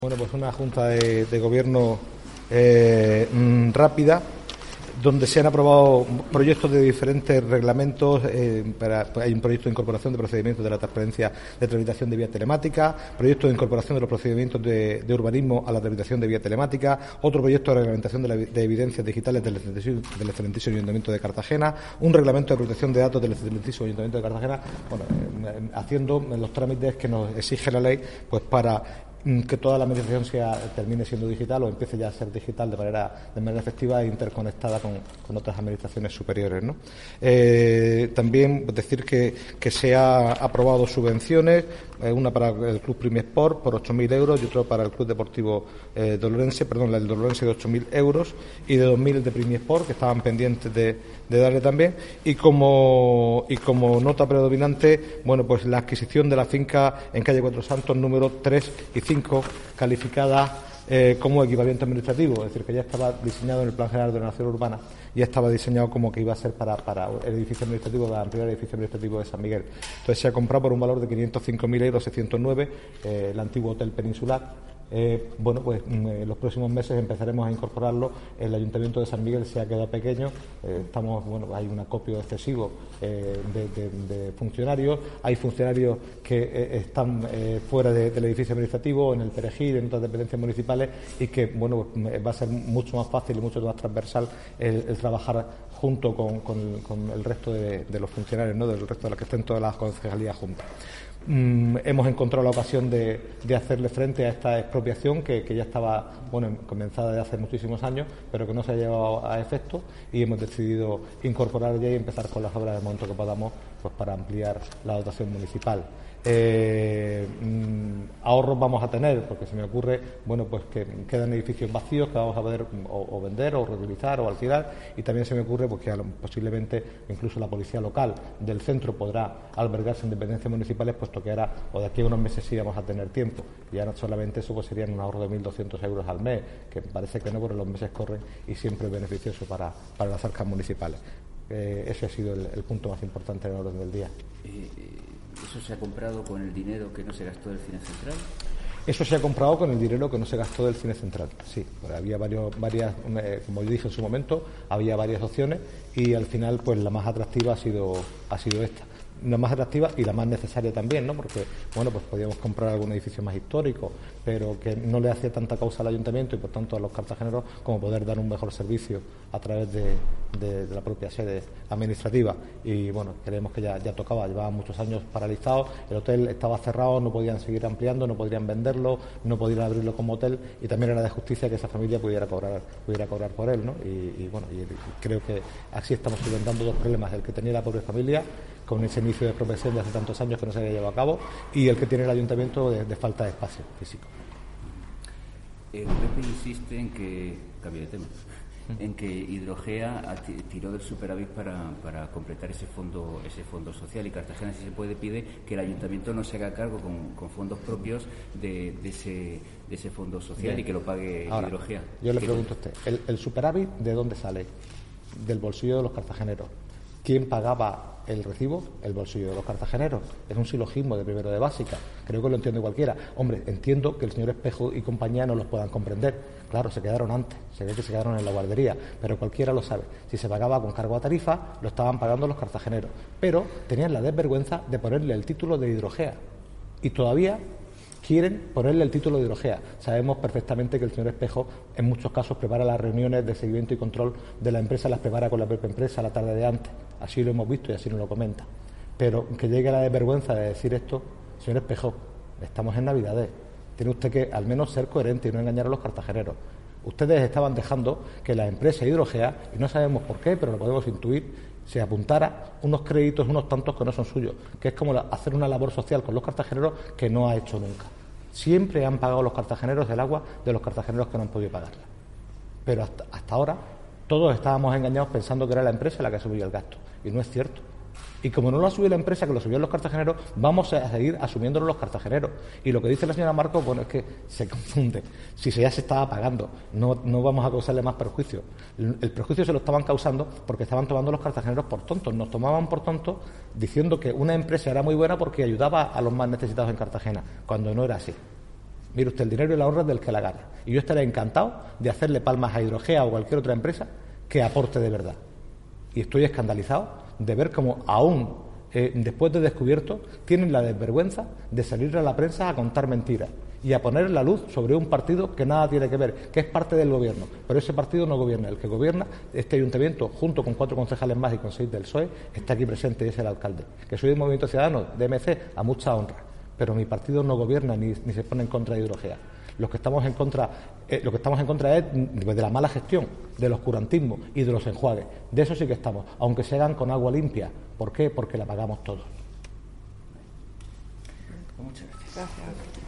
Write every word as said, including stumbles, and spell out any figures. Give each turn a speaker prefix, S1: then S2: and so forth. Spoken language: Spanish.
S1: Bueno, pues una junta de, de gobierno eh, rápida, donde se han aprobado proyectos de diferentes reglamentos. Eh, para, hay un proyecto de incorporación de procedimientos de la transparencia de tramitación de vía telemática, proyecto de incorporación de los procedimientos de, de urbanismo a la tramitación de vía telemática, otro proyecto de reglamentación de, la, de evidencias digitales del excelentísimo, del excelentísimo Ayuntamiento de Cartagena, un reglamento de protección de datos del excelentísimo Ayuntamiento de Cartagena, bueno, eh, haciendo los trámites que nos exige la ley, pues para que toda la administración sea, termine siendo digital o empiece ya a ser digital de manera, de manera efectiva e interconectada con, con otras administraciones superiores, ¿no? Eh, también decir que, que se ha aprobado subvenciones, eh, una para el Club Primisport por ocho mil euros y otra para el Club Deportivo eh, Dolorense, perdón, el Dolorense de ocho mil euros y de dos mil el de Primisport, que estaban pendientes de, de darle también. Y como, y como nota predominante, bueno, pues la adquisición de la finca en calle Cuatro Santos número tres y cinco, calificada eh, como equipamiento administrativo, es decir, que ya estaba diseñado en el Plan General de Ordenación Urbana, ya estaba diseñado como que iba a ser para, para el edificio administrativo, para ampliar el edificio administrativo de San Miguel. Entonces se ha comprado por un valor de quinientos cinco mil euros seiscientos nueve eh, el antiguo Hotel Peninsular. Eh, bueno, pues en los próximos meses empezaremos a incorporarlo. El Ayuntamiento de San Miguel se ha quedado pequeño, eh, estamos, bueno, hay un acopio excesivo eh, de, de, de funcionarios, hay funcionarios que eh, están eh, fuera de, del edificio administrativo, en el Perejil, en otras dependencias municipales, y que, bueno, pues, va a ser mucho más fácil y mucho más transversal el, el trabajar junto con, con, con el resto de, de los funcionarios, ¿no?, del resto de los que estén todas las concejalías juntas. Mm, hemos encontrado la ocasión de, de hacerle frente a esta expropiación que, que ya estaba, bueno, comenzada de hace muchísimos años, pero que no se ha llevado a efecto, y hemos decidido incorporar ya y empezar con las obras en el momento que podamos, pues para ampliar la dotación municipal. Eh, mmm, ahorros vamos a tener, porque se me ocurre, bueno, pues que quedan edificios vacíos que vamos a poder o, o vender o reutilizar o alquilar, y también se me ocurre pues que posiblemente incluso la policía local del centro podrá albergarse en dependencias municipales, puesto que ahora o de aquí a unos meses sí vamos a tener tiempo, y ya no solamente eso, pues serían un ahorro de mil doscientos euros al mes, que parece que no, porque los meses corren y siempre es beneficioso para, para las arcas municipales. Eh, ese ha sido el, el punto más importante en el orden del día.
S2: Eh, ¿Eso se ha comprado con el dinero que no se gastó del Cine Central?
S1: Eso se ha comprado con el dinero que no se gastó del Cine Central, sí. Pues había varios, varias, eh, como yo dije en su momento, había varias opciones, y al final pues la más atractiva ha sido, ha sido esta. La más atractiva y la más necesaria también, ¿no? Porque, bueno, pues podíamos comprar algún edificio más histórico, pero que no le hacía tanta causa al ayuntamiento y por tanto a los cartageneros, como poder dar un mejor servicio a través de, de, de la propia sede administrativa. Y bueno, creemos que ya, ya tocaba, llevaba muchos años paralizado, el hotel estaba cerrado, no podían seguir ampliando, no podrían venderlo, no podían abrirlo como hotel, y también era de justicia que esa familia pudiera cobrar, pudiera cobrar por él, ¿no? Y, y bueno, y creo que así estamos solventando dos problemas: el que tenía la propia familia, con ese inicio de expropiación de hace tantos años que no se había llevado a cabo, y el que tiene el ayuntamiento de, de falta de espacio físico.
S2: El P P insiste en que, cambio de tema, en que Hidrogea tiró del superávit para, para completar ese fondo ese fondo social, y Cartagena, si se puede, pide que el ayuntamiento no se haga cargo con, con fondos propios de, de, ese, de ese fondo social. Bien. Y que lo pague Ahora, Hidrogea.
S1: Yo le pregunto a usted, ¿el, el superávit de dónde sale? Del bolsillo de los cartageneros. ¿Quién pagaba el recibo? El bolsillo de los cartageneros. Es un silogismo de primero de básica. Creo que lo entiende cualquiera. Hombre, entiendo que el señor Espejo y compañía no los puedan comprender. Claro, se quedaron antes, se ve que se quedaron en la guardería, pero cualquiera lo sabe. Si se pagaba con cargo a tarifa, lo estaban pagando los cartageneros. Pero tenían la desvergüenza de ponerle el título de Hidrogea. Y todavía quieren ponerle el título de Hidrogea. Sabemos perfectamente que el señor Espejo en muchos casos prepara las reuniones de seguimiento y control de la empresa, las prepara con la propia empresa la tarde de antes. Así lo hemos visto y así nos lo comenta. Pero que llegue la desvergüenza de decir esto, señor Espejo, estamos en Navidades. Tiene usted que al menos ser coherente y no engañar a los cartageneros. Ustedes estaban dejando que la empresa Hidrogea, y no sabemos por qué, pero lo podemos intuir, se apuntara unos créditos, unos tantos que no son suyos, que es como la, hacer una labor social con los cartageneros que no ha hecho nunca. Siempre han pagado los cartageneros el agua de los cartageneros que no han podido pagarla. Pero hasta, hasta ahora todos estábamos engañados pensando que era la empresa la que subía el gasto, y no es cierto. Y como no lo ha subido la empresa, que lo subieron los cartageneros, vamos a seguir asumiéndolo los cartageneros. Y lo que dice la señora Marcos, bueno, es que se confunde. Si ya se estaba pagando, no, no vamos a causarle más perjuicio. El, el perjuicio se lo estaban causando porque estaban tomando los cartageneros por tontos. Nos tomaban por tontos diciendo que una empresa era muy buena porque ayudaba a los más necesitados en Cartagena, cuando no era así. Mire usted, el dinero y la honra es del que la gana. Y yo estaré encantado de hacerle palmas a Hidrogea o cualquier otra empresa que aporte de verdad. Y estoy escandalizado de ver cómo aún eh, después de descubierto tienen la desvergüenza de salir a la prensa a contar mentiras y a poner la luz sobre un partido que nada tiene que ver, que es parte del gobierno, pero ese partido no gobierna. El que gobierna, este ayuntamiento, junto con cuatro concejales más y con seis del P S O E, está aquí presente y es el alcalde. Que soy del Movimiento Ciudadano, de M C, a mucha honra, pero mi partido no gobierna ni, ni se pone en contra de Hidrogea. Los que estamos en contra, eh, lo que estamos en contra es de la mala gestión, del oscurantismo y de los enjuagues. De eso sí que estamos, aunque se hagan con agua limpia. ¿Por qué? Porque la pagamos todos.
S2: Muchas gracias.
S3: Gracias.